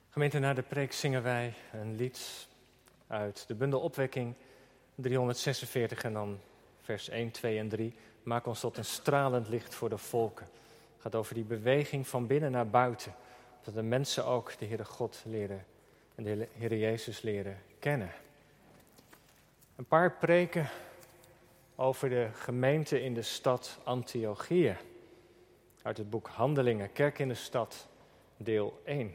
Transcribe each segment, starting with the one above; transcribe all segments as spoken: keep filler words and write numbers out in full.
Gemeente, na de preek zingen wij een lied uit de bundel Opwekking driehonderdzesenveertig en dan vers één, twee en drie. Maak ons tot een stralend licht voor de volken. Het gaat over die beweging van binnen naar buiten. Dat de mensen ook de Heere God leren en de Heere Jezus leren kennen. Een paar preken over de gemeente in de stad Antiochië. Uit het boek Handelingen, Kerk in de stad, deel één.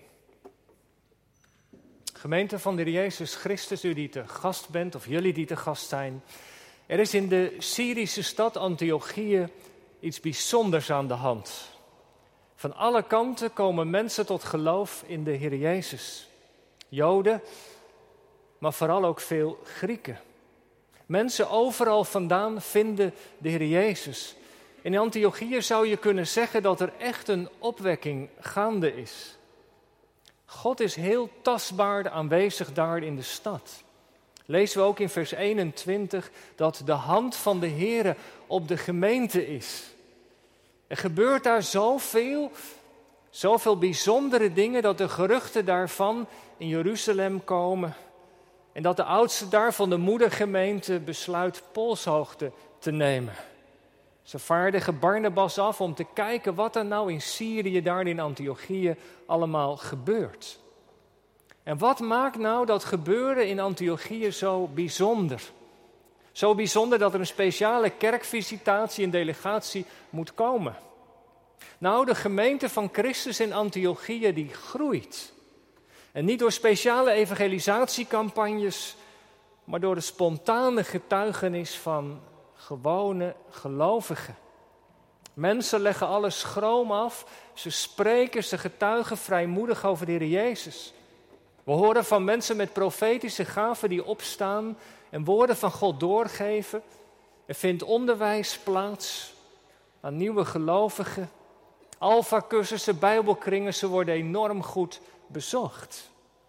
Gemeente van de Heer Jezus Christus, u die te gast bent of jullie die te gast zijn. Er is in de Syrische stad Antiochië iets bijzonders aan de hand. Van alle kanten komen mensen tot geloof in de Heer Jezus. Joden, maar vooral ook veel Grieken. Mensen overal vandaan vinden de Heer Jezus. In Antiochië zou je kunnen zeggen dat er echt een opwekking gaande is. God is heel tastbaar aanwezig daar in de stad. Lezen we ook in vers eenentwintig dat de hand van de Heere op de gemeente is. Er gebeurt daar zoveel, zoveel bijzondere dingen dat de geruchten daarvan in Jeruzalem komen. En dat de oudste daar van de moedergemeente besluit polshoogte te nemen. Ze vaardigen Barnabas af om te kijken wat er nou in Syrië, daar in Antiochië, allemaal gebeurt. En wat maakt nou dat gebeuren in Antiochië zo bijzonder? Zo bijzonder dat er een speciale kerkvisitatie, een delegatie moet komen. Nou, de gemeente van Christus in Antiochië die groeit. En niet door speciale evangelisatiecampagnes, maar door de spontane getuigenis van gewone gelovigen. Mensen leggen alle schroom af, ze spreken, ze getuigen vrijmoedig over de Heer Jezus. We horen van mensen met profetische gaven die opstaan en woorden van God doorgeven. Er vindt onderwijs plaats aan nieuwe gelovigen. Alpha-cursussen, bijbelkringen, ze worden enorm goed bezocht.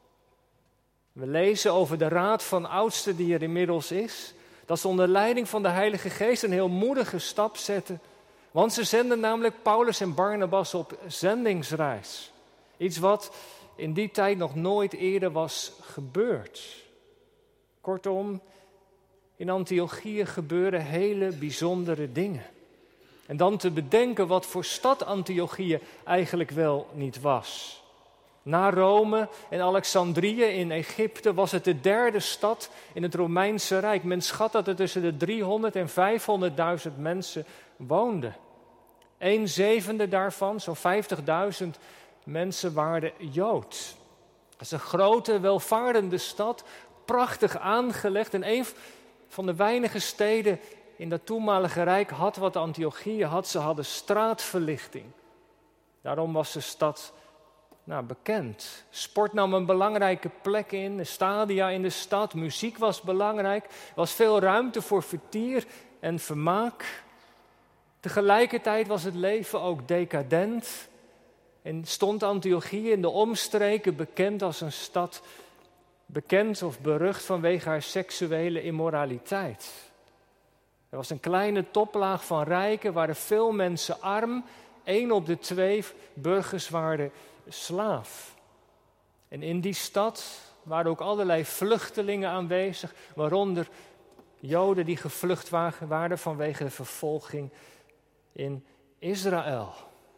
We lezen over de raad van oudsten die er inmiddels is. Dat ze onder leiding van de Heilige Geest een heel moedige stap zetten. Want ze zenden namelijk Paulus en Barnabas op zendingsreis. Iets wat in die tijd nog nooit eerder was gebeurd. Kortom, in Antiochië gebeuren hele bijzondere dingen. En dan te bedenken wat voor stad Antiochië eigenlijk wel niet was. Na Rome en Alexandrië in Egypte was het de derde stad in het Romeinse Rijk. Men schat dat er tussen de driehonderd en vijfhonderdduizend mensen woonden. Een zevende daarvan, zo'n vijftigduizend mensen, waren Jood. Dat is een grote, welvarende stad, prachtig aangelegd. En een van de weinige steden in dat toenmalige rijk had wat Antiochië had. Ze hadden straatverlichting. Daarom was de stad nou, bekend. Sport nam een belangrijke plek in, de stadia in de stad, muziek was belangrijk. Er was veel ruimte voor vertier en vermaak. Tegelijkertijd was het leven ook decadent en stond Antiochië in de omstreken bekend als een stad, bekend of berucht vanwege haar seksuele immoraliteit. Er was een kleine toplaag van rijken, waren veel mensen arm, één op de twee burgers waren slaaf. En in die stad waren ook allerlei vluchtelingen aanwezig, waaronder Joden die gevlucht waren vanwege de vervolging in Israël.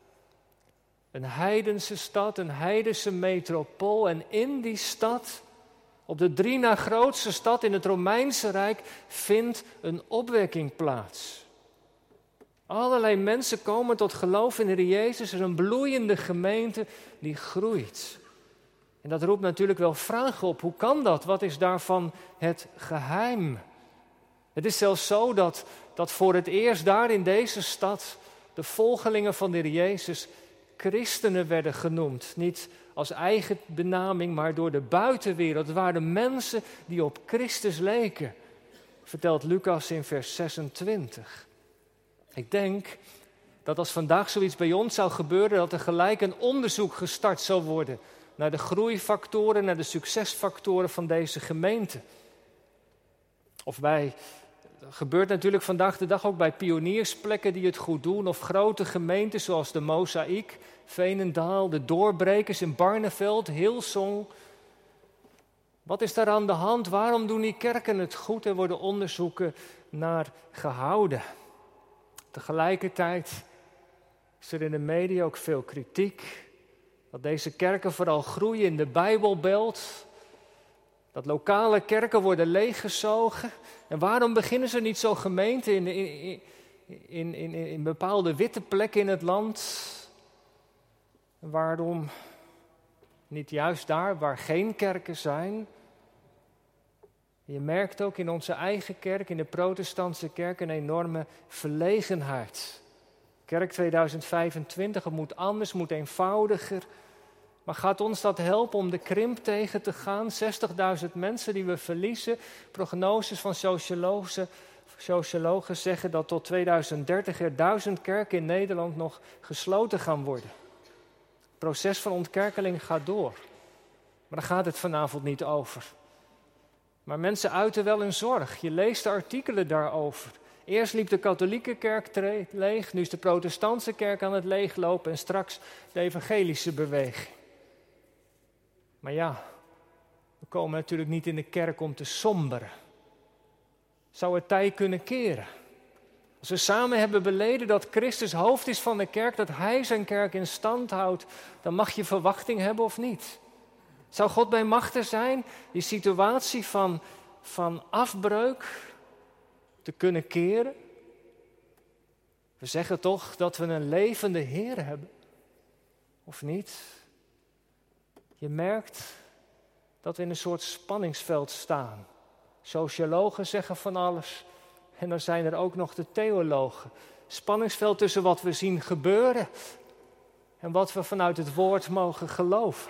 Een heidense stad, een heidense metropool. En in die stad, op de drie na grootste stad in het Romeinse Rijk, vindt een opwekking plaats. Allerlei mensen komen tot geloof in de Heer Jezus. Er is een bloeiende gemeente die groeit. En dat roept natuurlijk wel vragen op. Hoe kan dat? Wat is daarvan het geheim? Het is zelfs zo dat, dat voor het eerst daar in deze stad de volgelingen van de Heer Jezus christenen werden genoemd. Niet als eigen benaming, maar door de buitenwereld. Het waren mensen die op Christus leken, vertelt Lucas in vers zesentwintig. Ik denk dat als vandaag zoiets bij ons zou gebeuren, dat er gelijk een onderzoek gestart zou worden naar de groeifactoren, naar de succesfactoren van deze gemeente. Of wij dat gebeurt natuurlijk vandaag de dag ook bij pioniersplekken die het goed doen. Of grote gemeenten zoals de Mozaïek, Veenendaal, de Doorbrekers in Barneveld, Hillsong. Wat is daar aan de hand? Waarom doen die kerken het goed? Er worden onderzoeken naar gehouden. Tegelijkertijd is er in de media ook veel kritiek. Dat deze kerken vooral groeien in de Bijbelbelt. Dat lokale kerken worden leeggezogen. En waarom beginnen ze niet zo gemeenten in, in, in, in, in bepaalde witte plekken in het land? En waarom niet juist daar waar geen kerken zijn? Je merkt ook in onze eigen kerk, in de protestantse kerk, een enorme verlegenheid. Kerk tweeduizend vijfentwintig, het moet anders, moet eenvoudiger. Maar gaat ons dat helpen om de krimp tegen te gaan? zestigduizend mensen die we verliezen. Prognoses van sociologen, sociologen zeggen dat tot tweeduizend dertig er duizend kerken in Nederland nog gesloten gaan worden. Het proces van ontkerkeling gaat door. Maar daar gaat het vanavond niet over. Maar mensen uiten wel hun zorg. Je leest de artikelen daarover. Eerst liep de katholieke kerk leeg, nu is de protestantse kerk aan het leeglopen en straks de evangelische beweging. Maar ja, we komen natuurlijk niet in de kerk om te somberen. Zou het tij kunnen keren? Als we samen hebben beleden dat Christus hoofd is van de kerk, dat Hij zijn kerk in stand houdt, dan mag je verwachting hebben of niet. Zou God bij machten zijn die situatie van, van afbreuk te kunnen keren? We zeggen toch dat we een levende Heer hebben, of niet? Je merkt dat we in een soort spanningsveld staan. Sociologen zeggen van alles en dan zijn er ook nog de theologen. Spanningsveld tussen wat we zien gebeuren en wat we vanuit het woord mogen geloven.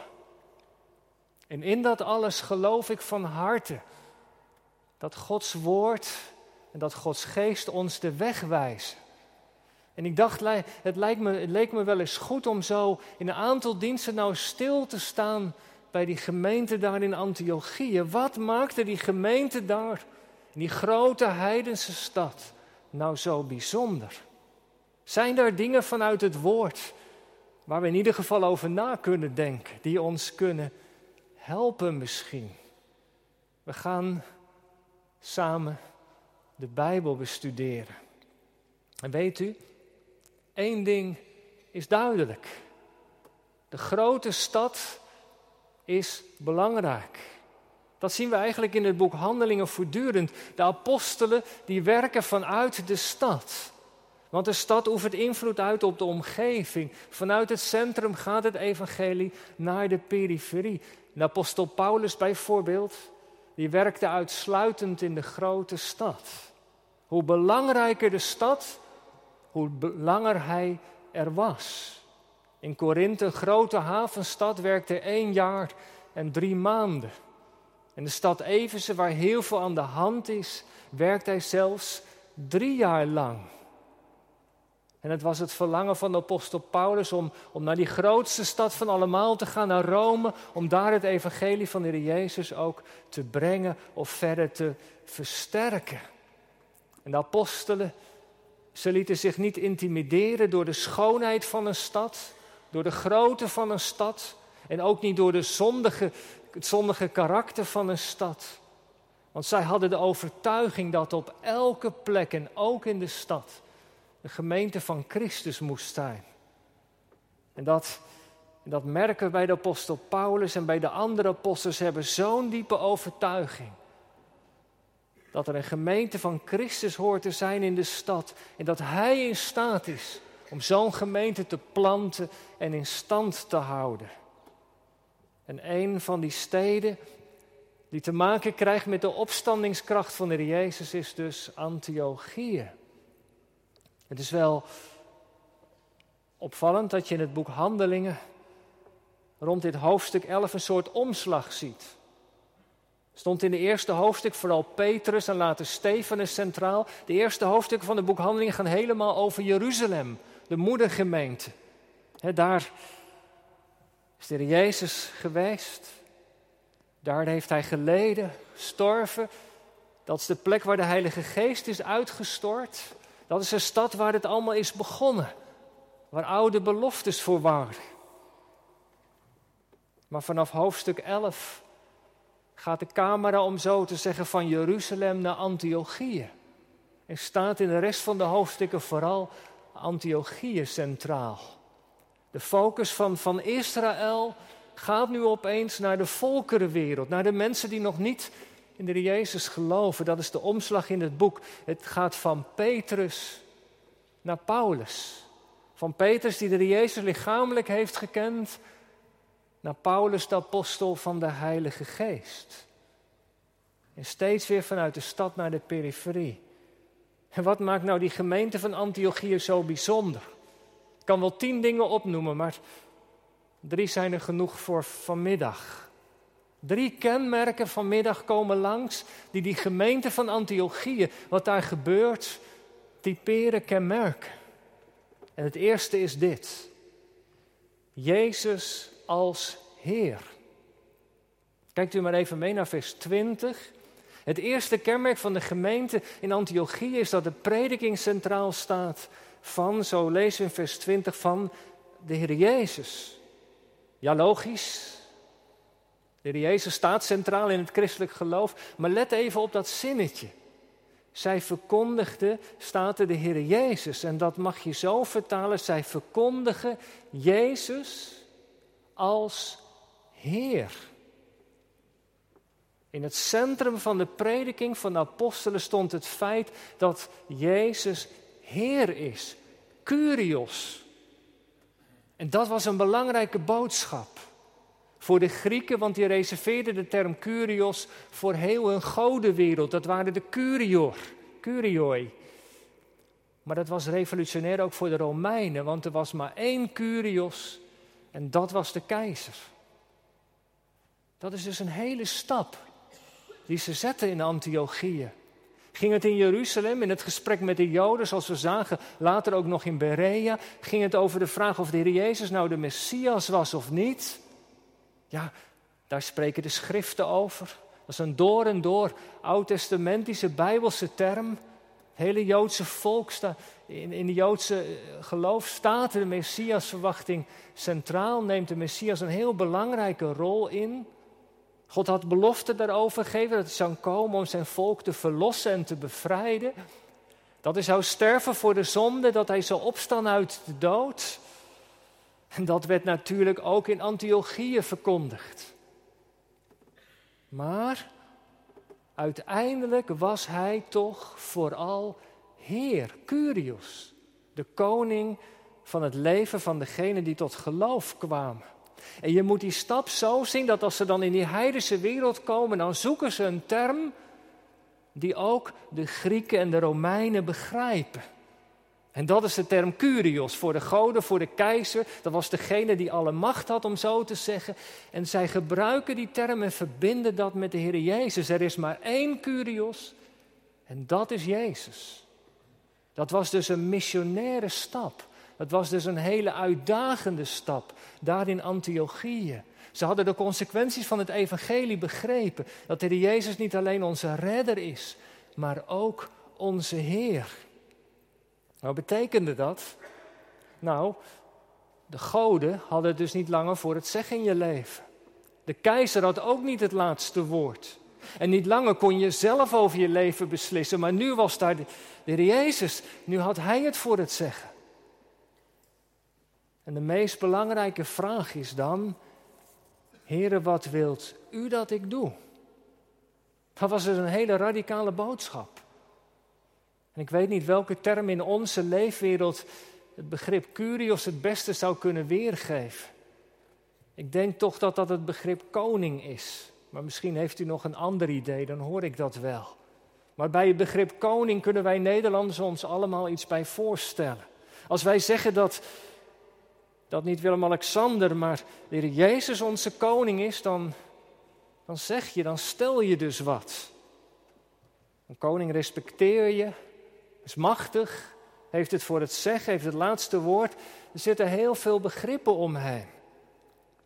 En in dat alles geloof ik van harte dat Gods woord en dat Gods geest ons de weg wijzen. En ik dacht, het, lijkt me, het leek me wel eens goed om zo in een aantal diensten nou stil te staan bij die gemeente daar in Antiochië. Wat maakte die gemeente daar, in die grote heidense stad, nou zo bijzonder? Zijn daar dingen vanuit het woord waar we in ieder geval over na kunnen denken, die ons kunnen helpen misschien? We gaan samen de Bijbel bestuderen. En weet u, één ding is duidelijk. De grote stad is belangrijk. Dat zien we eigenlijk in het boek Handelingen voortdurend. De apostelen die werken vanuit de stad. Want de stad oefent invloed uit op de omgeving. Vanuit het centrum gaat het evangelie naar de periferie. De apostel Paulus bijvoorbeeld, die werkte uitsluitend in de grote stad. Hoe belangrijker de stad, hoe langer hij er was. In Korinthe, een grote havenstad, werkte hij één jaar en drie maanden. In de stad Efeze, waar heel veel aan de hand is, werkt hij zelfs drie jaar lang. En het was het verlangen van de apostel Paulus om, om naar die grootste stad van allemaal te gaan, naar Rome, om daar het evangelie van de Heer Jezus ook te brengen of verder te versterken. En de apostelen, ze lieten zich niet intimideren door de schoonheid van een stad, door de grootte van een stad en ook niet door de zondige, het zondige karakter van een stad. Want zij hadden de overtuiging dat op elke plek en ook in de stad de gemeente van Christus moest zijn. En dat, en dat merken we bij de apostel Paulus en bij de andere apostels, hebben zo'n diepe overtuiging. Dat er een gemeente van Christus hoort te zijn in de stad. En dat Hij in staat is om zo'n gemeente te planten en in stand te houden. En een van die steden die te maken krijgt met de opstandingskracht van de Heer Jezus is dus Antiochië. Het is wel opvallend dat je in het boek Handelingen rond dit hoofdstuk elf een soort omslag ziet. Er stond in de eerste hoofdstuk vooral Petrus en later Stefanus centraal. De eerste hoofdstukken van het boek Handelingen gaan helemaal over Jeruzalem, de moedergemeente. He, daar is de Heer Jezus geweest. Daar heeft Hij geleden, gestorven Dat is de plek waar de Heilige Geest is uitgestort. Dat is een stad waar het allemaal is begonnen. Waar oude beloftes voor waren. Maar vanaf hoofdstuk elf gaat de camera, om zo te zeggen, van Jeruzalem naar Antiochië. En staat in de rest van de hoofdstukken vooral Antiochië centraal. De focus van, van Israël gaat nu opeens naar de volkerenwereld. Naar de mensen die nog niet in de Heer Jezus geloven. Dat is de omslag in het boek. Het gaat van Petrus naar Paulus. Van Petrus die de Heer Jezus lichamelijk heeft gekend, naar Paulus de apostel van de Heilige Geest. En steeds weer vanuit de stad naar de periferie. En wat maakt nou die gemeente van Antiochië zo bijzonder? Ik kan wel tien dingen opnoemen, maar drie zijn er genoeg voor vanmiddag. Drie kenmerken vanmiddag komen langs die die gemeente van Antiochië, wat daar gebeurt, typeren, kenmerken. En het eerste is dit. Jezus als Heer. Kijkt u maar even mee naar vers twintig. Het eerste kenmerk van de gemeente in Antiochië is dat de prediking centraal staat van, zo lezen we in vers twintig, van de Heer Jezus. Ja, logisch. De Heer Jezus staat centraal in het christelijk geloof, maar let even op dat zinnetje. Zij verkondigde, staat er, de Heer Jezus. En dat mag je zo vertalen, zij verkondigen Jezus als Heer. In het centrum van de prediking van de apostelen stond het feit dat Jezus Heer is. Kyrios. En dat was een belangrijke boodschap. Voor de Grieken, want die reserveerden de term Kyrios voor heel hun godenwereld. Dat waren de Kyrior, Kyrioi. Maar dat was revolutionair ook voor de Romeinen, want er was maar één Kyrios en dat was de keizer. Dat is dus een hele stap die ze zetten in Antiochië. Ging het in Jeruzalem, in het gesprek met de Joden, zoals we zagen, later ook nog in Berea, ging het over de vraag of de Heer Jezus nou de Messias was of niet? Ja, daar spreken de schriften over. Dat is een door en door oud-testamentische bijbelse term. Het hele Joodse volk, sta, in, in de Joodse geloof staat de Messiasverwachting centraal. Neemt de Messias een heel belangrijke rol in. God had belofte daarover gegeven dat hij zou komen om zijn volk te verlossen en te bevrijden. Dat hij zou sterven voor de zonde, dat hij zou opstaan uit de dood. En dat werd natuurlijk ook in Antiochië verkondigd. Maar uiteindelijk was hij toch vooral Heer, Kyrios, de koning van het leven van degenen die tot geloof kwamen. En je moet die stap zo zien dat als ze dan in die heidense wereld komen, dan zoeken ze een term die ook de Grieken en de Romeinen begrijpen. En dat is de term Kyrios, voor de goden, voor de keizer. Dat was degene die alle macht had, om zo te zeggen. En zij gebruiken die term en verbinden dat met de Heer Jezus. Er is maar één Kyrios en dat is Jezus. Dat was dus een missionaire stap. Dat was dus een hele uitdagende stap, daar in Antiochië. Ze hadden de consequenties van het evangelie begrepen. Dat de Heer Jezus niet alleen onze redder is, maar ook onze Heer. Wat betekende dat? Nou, de goden hadden het dus niet langer voor het zeggen in je leven. De keizer had ook niet het laatste woord. En niet langer kon je zelf over je leven beslissen, maar nu was daar de, de Heer Jezus. Nu had Hij het voor het zeggen. En de meest belangrijke vraag is dan: Heere, wat wilt u dat ik doe? Dat was dus een hele radicale boodschap. En ik weet niet welke term in onze leefwereld het begrip Kyrios het beste zou kunnen weergeven. Ik denk toch dat dat het begrip koning is. Maar misschien heeft u nog een ander idee, dan hoor ik dat wel. Maar bij het begrip koning kunnen wij Nederlanders ons allemaal iets bij voorstellen. Als wij zeggen dat, dat niet Willem-Alexander, maar de Heer Jezus onze koning is, dan, dan zeg je, dan stel je dus wat. Een koning respecteer je, is machtig, heeft het voor het zeggen, heeft het laatste woord. Er zitten heel veel begrippen om hem.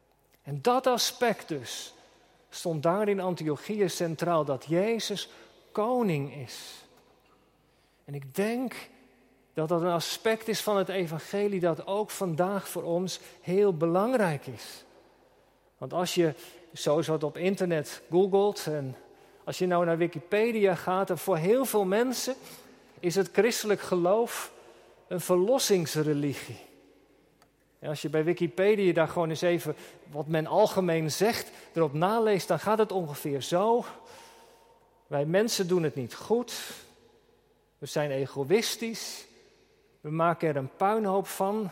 En dat aspect dus stond daar in Antiochië centraal, dat Jezus koning is. En ik denk dat dat een aspect is van het evangelie dat ook vandaag voor ons heel belangrijk is. Want als je sowieso het op internet googelt en als je nou naar Wikipedia gaat, en voor heel veel mensen is het christelijk geloof een verlossingsreligie. En als je bij Wikipedia daar gewoon eens even wat men algemeen zegt, erop naleest, dan gaat het ongeveer zo. Wij mensen doen het niet goed. We zijn egoïstisch. We maken er een puinhoop van.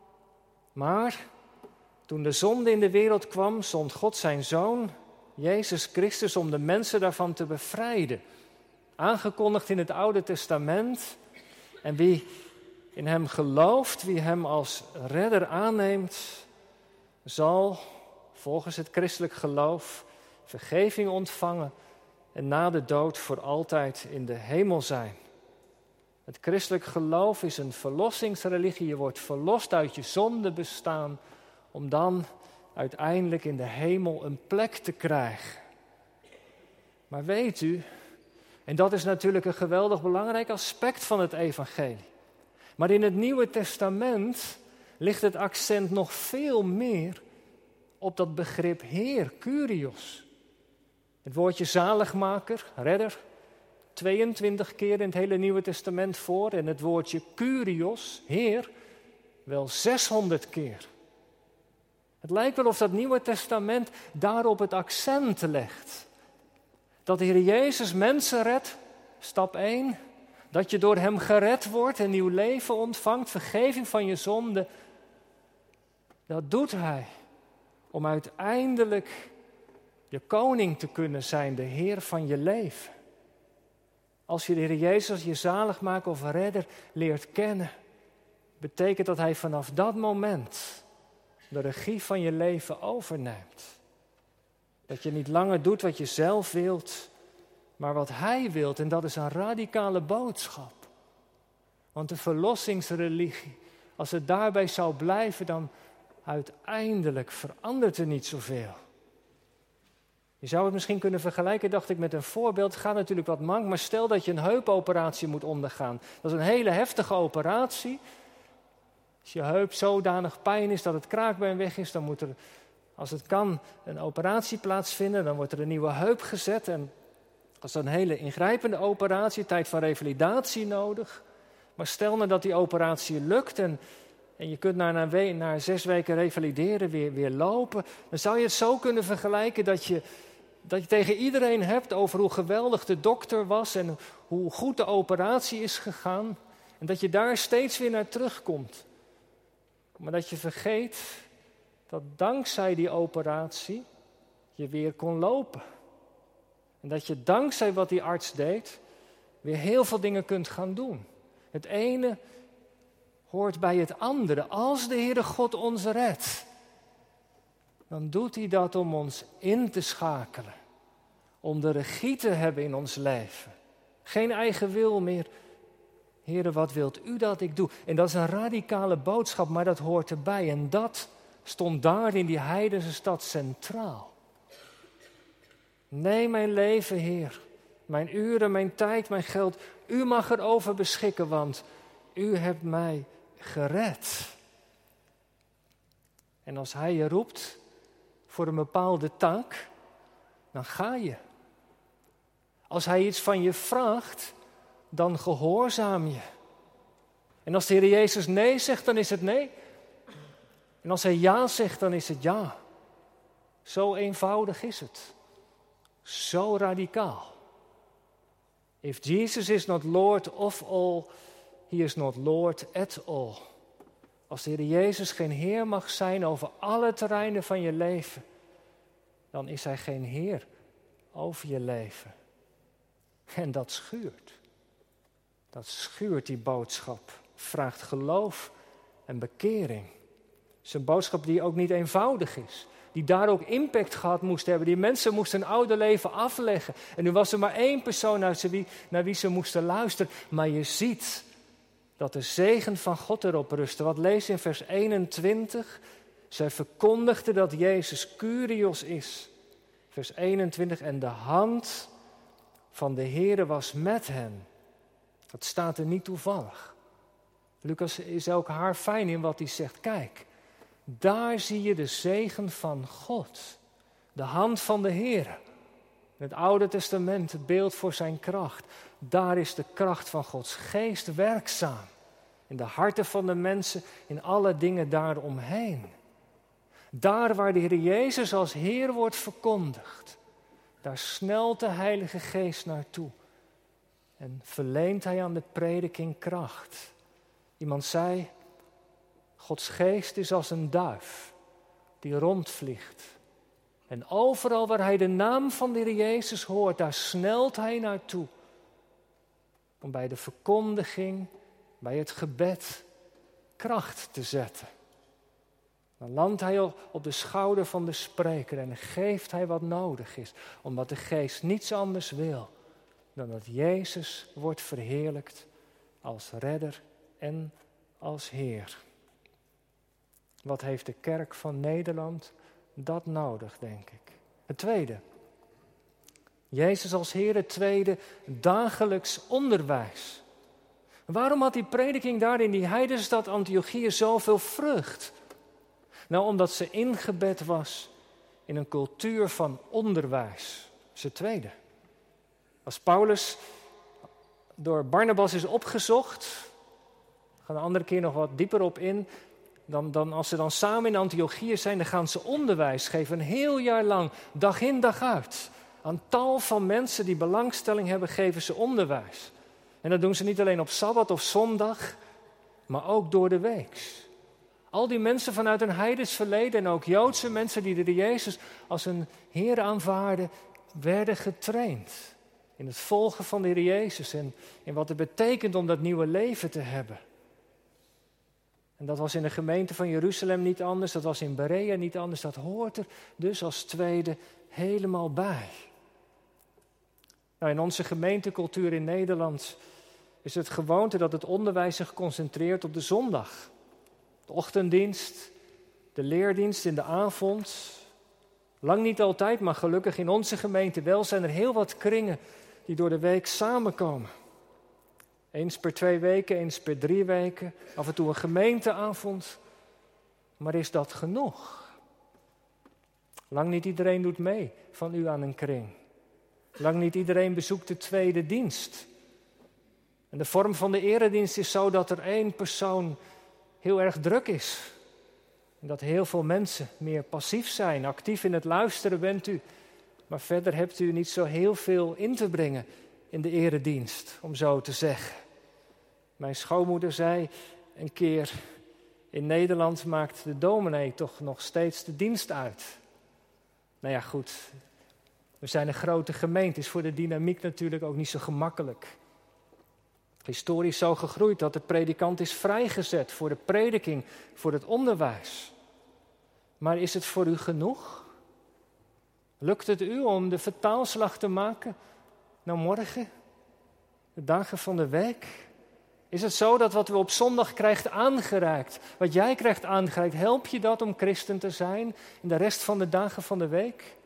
Maar toen de zonde in de wereld kwam, zond God zijn Zoon, Jezus Christus, om de mensen daarvan te bevrijden. Aangekondigd in het Oude Testament. En wie in hem gelooft, wie hem als redder aanneemt, zal volgens het christelijk geloof vergeving ontvangen en na de dood voor altijd in de hemel zijn. Het christelijk geloof is een verlossingsreligie. Je wordt verlost uit je zondebestaan om dan uiteindelijk in de hemel een plek te krijgen. Maar weet u, en dat is natuurlijk een geweldig belangrijk aspect van het evangelie. Maar in het Nieuwe Testament ligt het accent nog veel meer op dat begrip Heer, Kyrios. Het woordje zaligmaker, redder, tweeëntwintig keer in het hele Nieuwe Testament voor. En het woordje Kyrios, Heer, wel zeshonderd keer. Het lijkt wel of dat Nieuwe Testament daarop het accent legt. Dat de Heer Jezus mensen redt, stap één. Dat je door hem gered wordt en nieuw leven ontvangt, vergeving van je zonde. Dat doet hij om uiteindelijk je koning te kunnen zijn, de Heer van je leven. Als je de Heer Jezus als je zaligmaker of redder leert kennen, betekent dat hij vanaf dat moment de regie van je leven overneemt. Dat je niet langer doet wat je zelf wilt, maar wat hij wilt. En dat is een radicale boodschap. Want de verlossingsreligie, als het daarbij zou blijven, dan uiteindelijk verandert er niet zoveel. Je zou het misschien kunnen vergelijken, dacht ik, met een voorbeeld. Het gaat natuurlijk wat mank, maar stel dat je een heupoperatie moet ondergaan. Dat is een hele heftige operatie. Als je heup zodanig pijn is dat het kraakbeen weg is, dan moet er, als het kan, een operatie plaatsvinden. Dan wordt er een nieuwe heup gezet en dat is een hele ingrijpende operatie, tijd van revalidatie nodig. Maar stel nou dat die operatie lukt en, en je kunt na, na, we, na zes weken revalideren weer, weer lopen. Dan zou je het zo kunnen vergelijken dat je, dat je tegen iedereen hebt over hoe geweldig de dokter was en hoe goed de operatie is gegaan. En dat je daar steeds weer naar terugkomt. Maar dat je vergeet dat dankzij die operatie je weer kon lopen. En dat je dankzij wat die arts deed weer heel veel dingen kunt gaan doen. Het ene hoort bij het andere. Als de Heere God ons redt, dan doet hij dat om ons in te schakelen. Om de regie te hebben in ons leven. Geen eigen wil meer. Heere, wat wilt u dat ik doe? En dat is een radicale boodschap, maar dat hoort erbij. En dat stond daar in die heidense stad centraal. Neem mijn leven, Heer. Mijn uren, mijn tijd, mijn geld. U mag erover beschikken, want u hebt mij gered. En als hij je roept voor een bepaalde taak, dan ga je. Als hij iets van je vraagt, dan gehoorzaam je. En als de Heer Jezus nee zegt, dan is het nee. En als hij ja zegt, dan is het ja. Zo eenvoudig is het. Zo radicaal. If Jesus is not Lord of all, he is not Lord at all. Als de Heer Jezus geen Heer mag zijn over alle terreinen van je leven, dan is hij geen Heer over je leven. En dat schuurt. Dat schuurt die boodschap. Vraagt geloof en bekering. Het is een boodschap die ook niet eenvoudig is. Die daar ook impact gehad moest hebben. Die mensen moesten een oude leven afleggen. En nu was er maar één persoon naar wie, naar wie ze moesten luisteren. Maar je ziet dat de zegen van God erop rustte. Wat lees je in vers eenentwintig? Zij verkondigden dat Jezus Kyrios is. Vers eenentwintig. En de hand van de Heere was met hen. Dat staat er niet toevallig. Lucas is ook haar fijn in wat hij zegt. Kijk, daar zie je de zegen van God. De hand van de Heere. In het Oude Testament het beeld voor zijn kracht. Daar is de kracht van Gods geest werkzaam. In de harten van de mensen, in alle dingen daaromheen. Daar waar de Heer Jezus als Heer wordt verkondigd. Daar snelt de Heilige Geest naartoe. En verleent hij aan de prediking kracht. Iemand zei, Gods geest is als een duif die rondvliegt. En overal waar hij de naam van de Heer Jezus hoort, daar snelt hij naartoe. Om bij de verkondiging, bij het gebed, kracht te zetten. Dan landt hij op de schouder van de spreker en geeft hij wat nodig is. Omdat de geest niets anders wil dan dat Jezus wordt verheerlijkt als redder en als Heer. Wat heeft de kerk van Nederland dat nodig, denk ik. Het tweede. Jezus als Heer, het tweede, dagelijks onderwijs. Waarom had die prediking daar in die heidenstad Antiochië zoveel vrucht? Nou, omdat ze ingebed was in een cultuur van onderwijs. Dat is het tweede. Als Paulus door Barnabas is opgezocht, we gaan een andere keer nog wat dieper op in, dan, dan als ze dan samen in Antiochië zijn, dan gaan ze onderwijs geven, een heel jaar lang, dag in dag uit. Aan tal van mensen die belangstelling hebben, geven ze onderwijs. En dat doen ze niet alleen op Sabbat of zondag, maar ook door de week. Al die mensen vanuit een heidens verleden en ook Joodse mensen die de Jezus als een Heer aanvaarden, werden getraind in het volgen van de Heer Jezus en in wat het betekent om dat nieuwe leven te hebben. En dat was in de gemeente van Jeruzalem niet anders, dat was in Berea niet anders, dat hoort er dus als tweede helemaal bij. Nou, in onze gemeentecultuur in Nederland is het gewoonte dat het onderwijs zich concentreert op de zondag. De ochtenddienst, de leerdienst in de avond. Lang niet altijd, maar gelukkig in onze gemeente wel zijn er heel wat kringen die door de week samenkomen. Eens per twee weken, eens per drie weken, af en toe een gemeenteavond. Maar is dat genoeg? Lang niet iedereen doet mee van u aan een kring. Lang niet iedereen bezoekt de tweede dienst. En de vorm van de eredienst is zo dat er één persoon heel erg druk is. En dat heel veel mensen meer passief zijn, actief in het luisteren bent u. Maar verder hebt u niet zo heel veel in te brengen in de eredienst, om zo te zeggen. Mijn schoonmoeder zei een keer, in Nederland maakt de dominee toch nog steeds de dienst uit. Nou ja, goed. We zijn een grote gemeente, is voor de dynamiek natuurlijk ook niet zo gemakkelijk. Historisch zo gegroeid dat de predikant is vrijgezet voor de prediking, voor het onderwijs. Maar is het voor u genoeg? Lukt het u om de vertaalslag te maken naar morgen, de dagen van de week? Is het zo dat wat u op zondag krijgt aangereikt, wat jij krijgt aangereikt, help je dat om christen te zijn in de rest van de dagen van de week?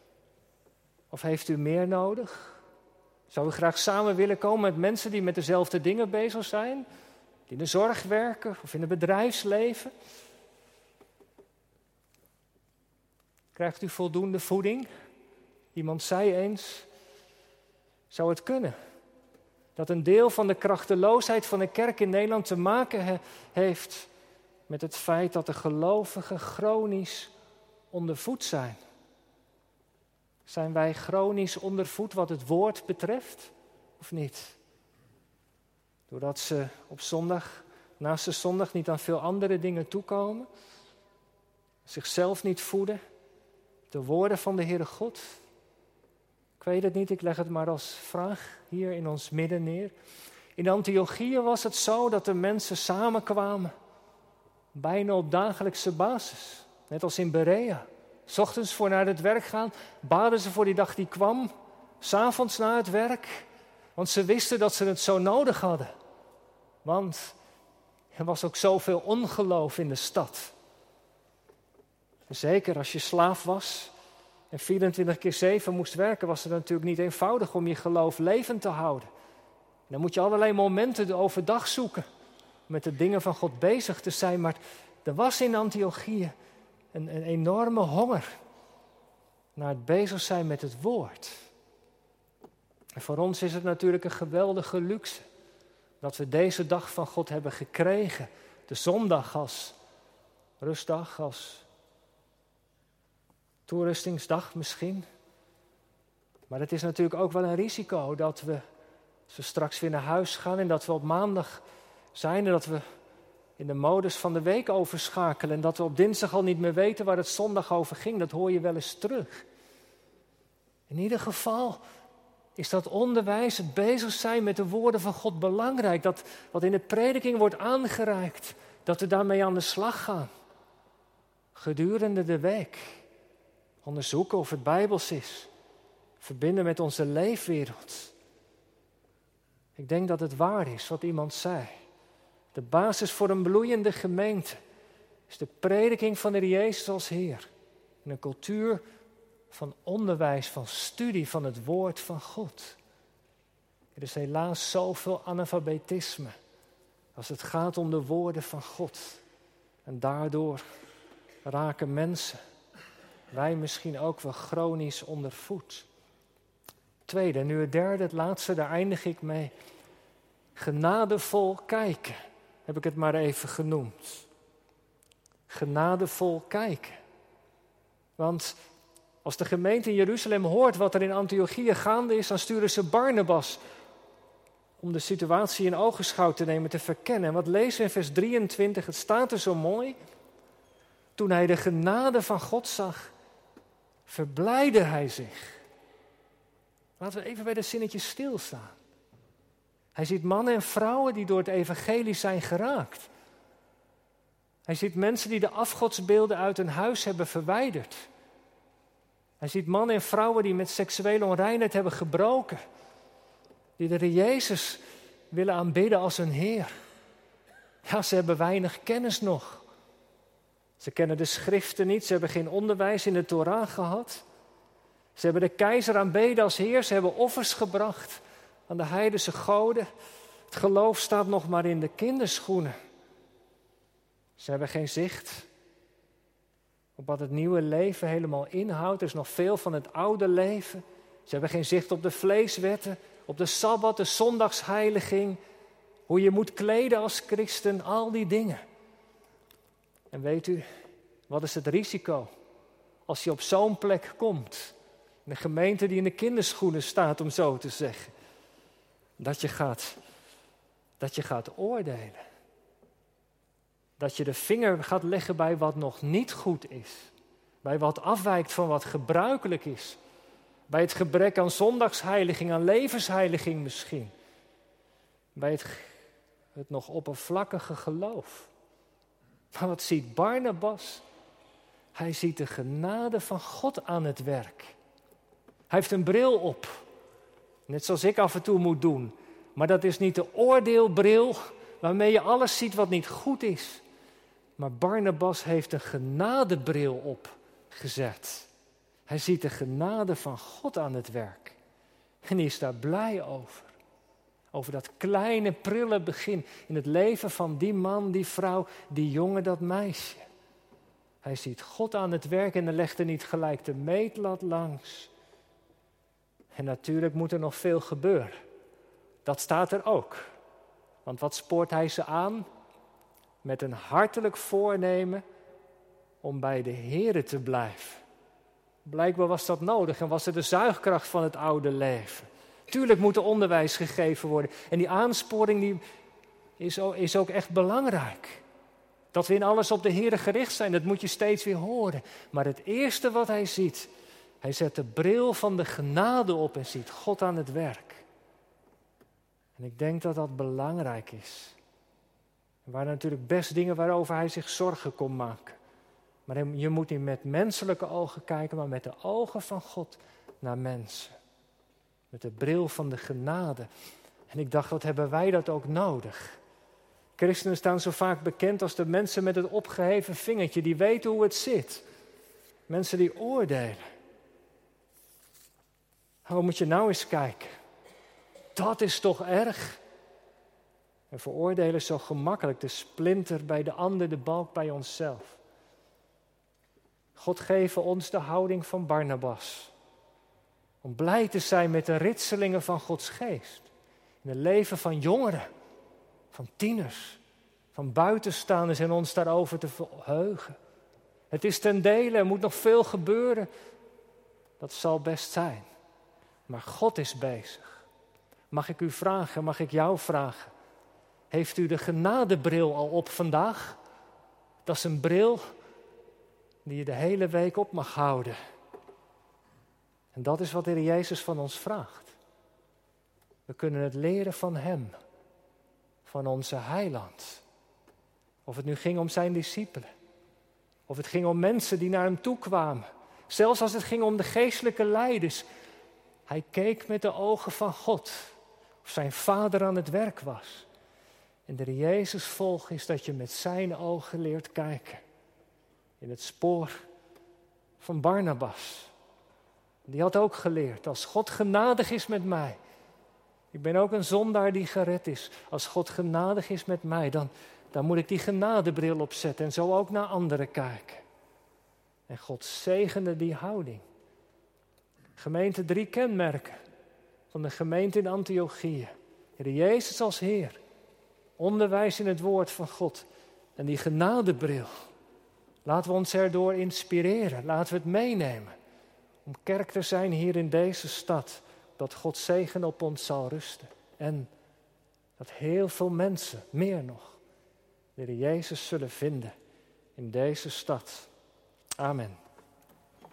Of heeft u meer nodig? Zou u graag samen willen komen met mensen die met dezelfde dingen bezig zijn? Die in de zorg werken of in het bedrijfsleven? Krijgt u voldoende voeding? Iemand zei eens, zou het kunnen dat een deel van de krachteloosheid van de kerk in Nederland te maken he- heeft met het feit dat de gelovigen chronisch ondervoed zijn? Zijn wij chronisch ondervoed wat het woord betreft, of niet? Doordat ze op zondag, naast de zondag, niet aan veel andere dingen toekomen, zichzelf niet voeden, de woorden van de Heere God. Ik weet het niet, ik leg het maar als vraag hier in ons midden neer. In Antiochië was het zo dat de mensen samenkwamen, bijna op dagelijkse basis, net als in Berea. 's Ochtends voor naar het werk gaan, baden ze voor die dag die kwam. 's Avonds na het werk, want ze wisten dat ze het zo nodig hadden. Want er was ook zoveel ongeloof in de stad. Zeker als je slaaf was en vierentwintig keer zeven moest werken, was het natuurlijk niet eenvoudig om je geloof levend te houden. Dan moet je allerlei momenten overdag zoeken, met de dingen van God bezig te zijn. Maar er was in Antiochië een, een enorme honger naar het bezig zijn met het woord. En voor ons is het natuurlijk een geweldige luxe dat we deze dag van God hebben gekregen. De zondag als rustdag, als toerustingsdag misschien. Maar het is natuurlijk ook wel een risico dat we, als we straks weer naar huis gaan en dat we op maandag zijn en dat we in de modus van de week overschakelen en dat we op dinsdag al niet meer weten waar het zondag over ging. Dat hoor je wel eens terug. In ieder geval is dat onderwijs, het bezig zijn met de woorden van God belangrijk. Dat wat in de prediking wordt aangereikt, dat we daarmee aan de slag gaan. Gedurende de week. Onderzoeken of het Bijbels is. Verbinden met onze leefwereld. Ik denk dat het waar is wat iemand zei. De basis voor een bloeiende gemeente is de prediking van de Heer Jezus als Heer. En een cultuur van onderwijs, van studie van het woord van God. Er is helaas zoveel analfabetisme als het gaat om de woorden van God. En daardoor raken mensen, wij misschien ook wel chronisch ondervoed. Tweede, en nu het derde, het laatste, daar eindig ik mee. Genadevol kijken, heb ik het maar even genoemd. Genadevol kijken. Want als de gemeente in Jeruzalem hoort wat er in Antiochië gaande is, dan sturen ze Barnabas om de situatie in ogenschouw te nemen, te verkennen. En wat lezen we in vers drieëntwintig? Het staat er zo mooi. Toen hij de genade van God zag, verblijde hij zich. Laten we even bij de zinnetjes stilstaan. Hij ziet mannen en vrouwen die door het evangelie zijn geraakt. Hij ziet mensen die de afgodsbeelden uit hun huis hebben verwijderd. Hij ziet mannen en vrouwen die met seksuele onreinheid hebben gebroken. Die de Heer Jezus willen aanbidden als hun Heer. Ja, ze hebben weinig kennis nog. Ze kennen de schriften niet, ze hebben geen onderwijs in de Torah gehad. Ze hebben de keizer aanbeden als Heer, ze hebben offers gebracht aan de heidense goden. Het geloof staat nog maar in de kinderschoenen. Ze hebben geen zicht op wat het nieuwe leven helemaal inhoudt. Er is nog veel van het oude leven. Ze hebben geen zicht op de vleeswetten, op de Sabbat, de zondagsheiliging. Hoe je moet kleden als christen, al die dingen. En weet u, wat is het risico als je op zo'n plek komt? Een gemeente die in de kinderschoenen staat, om zo te zeggen. Dat je gaat, dat je gaat oordelen. Dat je de vinger gaat leggen bij wat nog niet goed is. Bij wat afwijkt van wat gebruikelijk is. Bij het gebrek aan zondagsheiliging, aan levensheiliging misschien. Bij het, het nog oppervlakkige geloof. Maar wat ziet Barnabas? Hij ziet de genade van God aan het werk. Hij heeft een bril op. Net zoals ik af en toe moet doen. Maar dat is niet de oordeelbril waarmee je alles ziet wat niet goed is. Maar Barnabas heeft een genadebril opgezet. Hij ziet de genade van God aan het werk. En hij is daar blij over. Over dat kleine, prille begin in het leven van die man, die vrouw, die jongen, dat meisje. Hij ziet God aan het werk en dan legt er niet gelijk de meetlat langs. En natuurlijk moet er nog veel gebeuren. Dat staat er ook. Want wat spoort hij ze aan? Met een hartelijk voornemen om bij de Here te blijven. Blijkbaar was dat nodig en was er de zuigkracht van het oude leven. Tuurlijk moet er onderwijs gegeven worden. En die aansporing die is, ook, is ook echt belangrijk. Dat we in alles op de Here gericht zijn, dat moet je steeds weer horen. Maar het eerste wat hij ziet, hij zet de bril van de genade op en ziet God aan het werk. En ik denk dat dat belangrijk is. Er waren natuurlijk best dingen waarover hij zich zorgen kon maken. Maar je moet niet met menselijke ogen kijken, maar met de ogen van God naar mensen. Met de bril van de genade. En ik dacht, wat hebben wij dat ook nodig? Christenen staan zo vaak bekend als de mensen met het opgeheven vingertje. Die weten hoe het zit. Mensen die oordelen. Oh, moet je nou eens kijken. Dat is toch erg? We veroordelen zo gemakkelijk de splinter bij de ander, de balk bij onszelf. God geeft ons de houding van Barnabas. Om blij te zijn met de ritselingen van Gods geest. In het leven van jongeren, van tieners, van buitenstaanders en ons daarover te verheugen. Het is ten dele, er moet nog veel gebeuren. Dat zal best zijn. Maar God is bezig. Mag ik u vragen, mag ik jou vragen? Heeft u de genadebril al op vandaag? Dat is een bril die je de hele week op mag houden. En dat is wat de Heer Jezus van ons vraagt. We kunnen het leren van Hem, van onze heiland. Of het nu ging om zijn discipelen. Of het ging om mensen die naar hem toe kwamen. Zelfs als het ging om de geestelijke leiders. Hij keek met de ogen van God. Of zijn Vader aan het werk was. En de Jezus volg is dat je met zijn ogen leert kijken. In het spoor van Barnabas. Die had ook geleerd, als God genadig is met mij. Ik ben ook een zondaar die gered is. Als God genadig is met mij, dan, dan moet ik die genadebril opzetten. En zo ook naar anderen kijken. En God zegende die houding. Gemeente, drie kenmerken van de gemeente in Antiochië. Heer Jezus als Heer. Onderwijs in het woord van God. En die genadebril. Laten we ons erdoor inspireren. Laten we het meenemen. Om kerk te zijn hier in deze stad. Dat Gods zegen op ons zal rusten. En dat heel veel mensen, meer nog, de Heer Jezus zullen vinden in deze stad. Amen.